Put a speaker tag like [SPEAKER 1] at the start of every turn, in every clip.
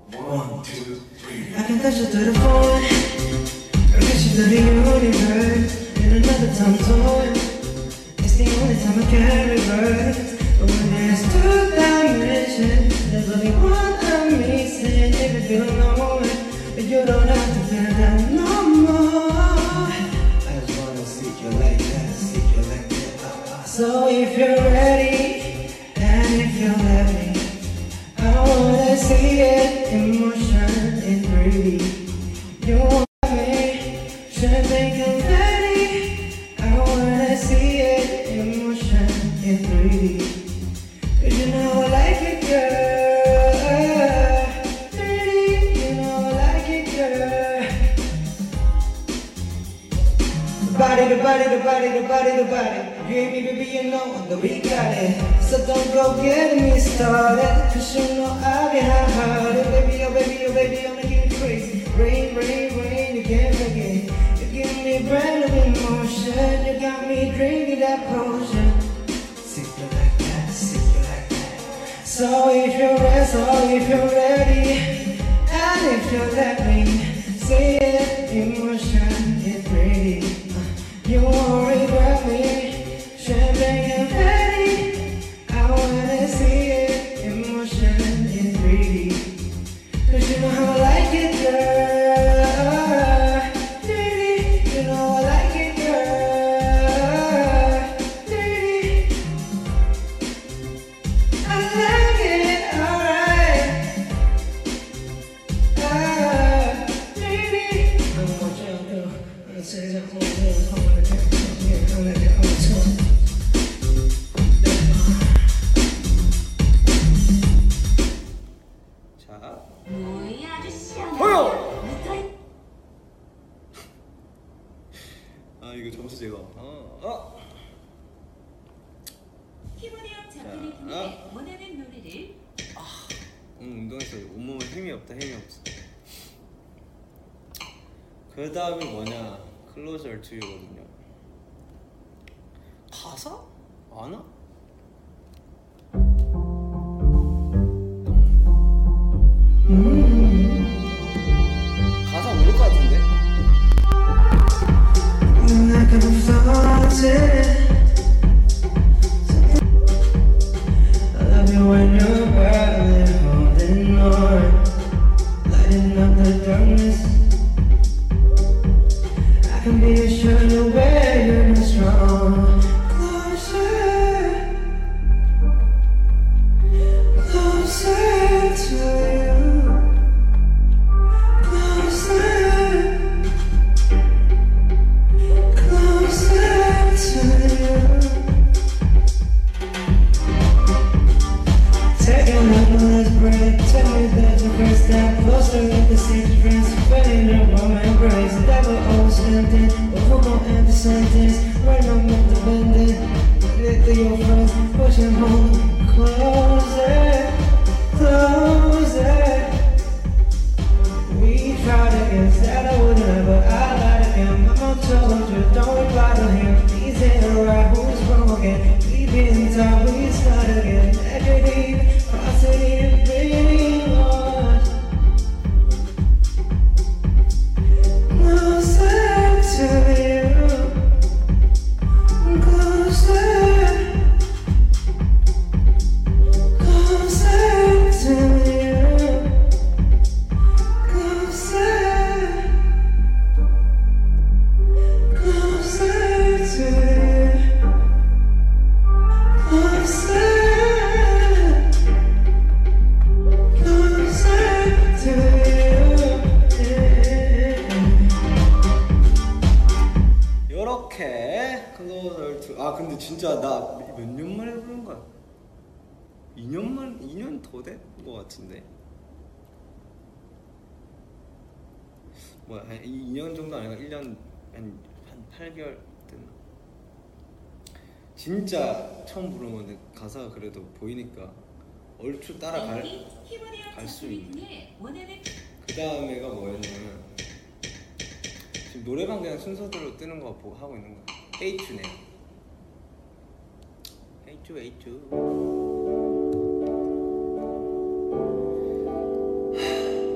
[SPEAKER 1] One, two, three. I can touch you through the phone, or get you to the universe in another time zone. It's the only time I can reverse. But when there's two dimensions, there's only one I'm missing. If you feel alone, but you don't have to feel that no more. I just wanna see you like that, see you like that. So if you're ready, and if you let me, I wanna see it in motion in 3D. You want me, should make it ready. I wanna see it in motion in 3D. Cause you know I like it, girl. 3D, you know I like it, girl. The body, the body, the body, the body, the body. You ain't me, baby, you know that we got it. So don't go getting me started, cause you know I'll be hot-hearted. Baby, oh baby, oh baby, I'm gonna get crazy. Rain, rain, rain, you can't make it. You give me a brand new emotion. You got me drinking that potion. Sip you like that, sip you like that. So if you're ready, and if you let me see it in motion, in 3D, you won't regret me. Champagne and ready, I wanna see it in motion in 3D. Cause you know how I like it, girl. 3D, you know I like it, girl. 3D, I like it, alright. 3D, I'm watching you. I say that whole thing, I'm gonna take it, I'm gonna get on the top.
[SPEAKER 2] 아 이거 점수 제가
[SPEAKER 3] 키보드형 작품을 통해 원하는 노래를
[SPEAKER 2] 오늘 운동해서 온몸에 힘이 없다 힘이 없어. 그 다음이 뭐냐 Closer to You거든요. 가사? 아나? 가사 모를 것 같은데?
[SPEAKER 1] Like I'm floating. I love you when you're barely holding on, lighting up the darkness. I can be assured the way you're not strong. Closer, closer to you. Closer. Taking another breath, tell me that the first step closer with the same friends, finding a warm embrace. Never always tempted, but who gon' end the sentence? Right now, meant to bend it. Let to your friends, pushing home closer, closer. We tried again, said I would never, I lied again. Mama told you, don't bother him. He's in the right, who's wrong again? We been taught, we start again. Negative, positive, bringing on. Closer to you, closer, closer to you. Closer, closer to you, closer, closer to you.
[SPEAKER 2] 요렇게 Closer to 근데 진짜 나 몇 년 만에 부른 거야? 2년 더 된 거 같은데. 뭐야, 한 2년 정도 아니라 1년 한 8개월 됐나? 진짜 처음 부른 건데 가사가 그래도 보이니까 얼추 따라갈 수 있네. 그 다음에가 뭐였냐면 지금 노래방 그냥 순서대로 뜨는 거 보고 하고 있는 거야. H2네. H2.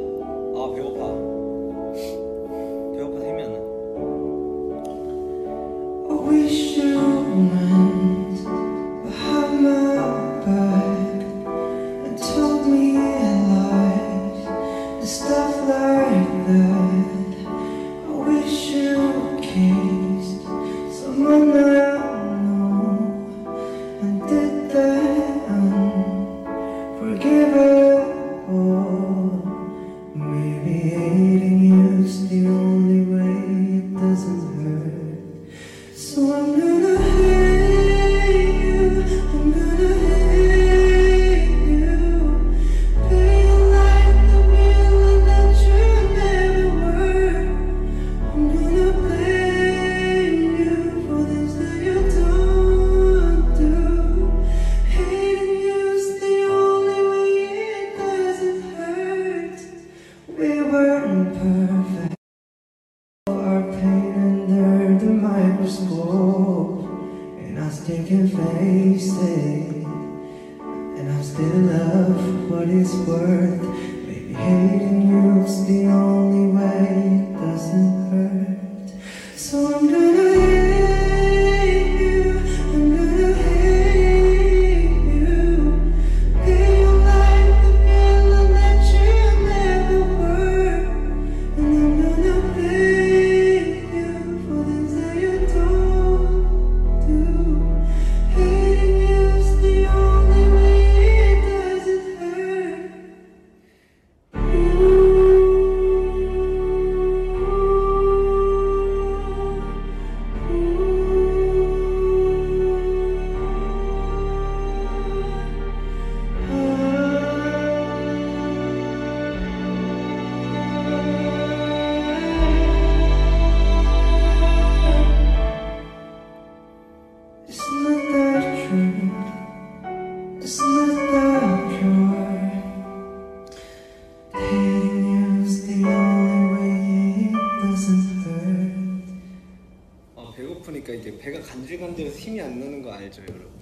[SPEAKER 1] love for what it's worth. Maybe hating you's the only way it doesn't hurt. So I'm gonna hate you, I'm gonna hate you. Pay your life the villain that you never were. And I'm gonna blame you for things that you don't do. Hating you's the only way it doesn't hurt. It's not that true. It's not that pure. Hating you's the only way it doesn't hurt.
[SPEAKER 2] 배고프니까 이게 배가 간질간질해서 힘이 안 나는 거 알죠, 여러분?